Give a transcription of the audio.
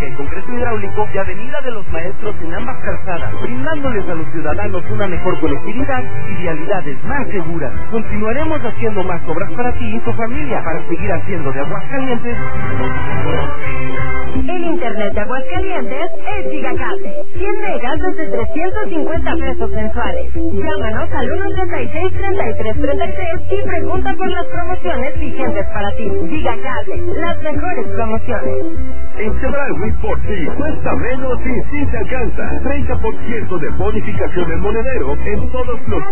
Eléctrica y Concreto Hidráulico y Avenida de los Maestros en ambas calzadas, brindándoles a los ciudadanos una mejor conectividad y vialidades más seguras. Continuaremos haciendo más obras para ti y tu familia, para seguir haciendo de Aguascalientes el internet de Aguascalientes es Gigacable. 100 megas desde 350 pesos mensuales. Llámanos al 136-3333 y pregunta por las promociones vigentes para ti. Gigacable, las mejores promociones. En Chedraui por ti cuesta menos y sí se alcanza. 30% de bonificación en monedero en todos los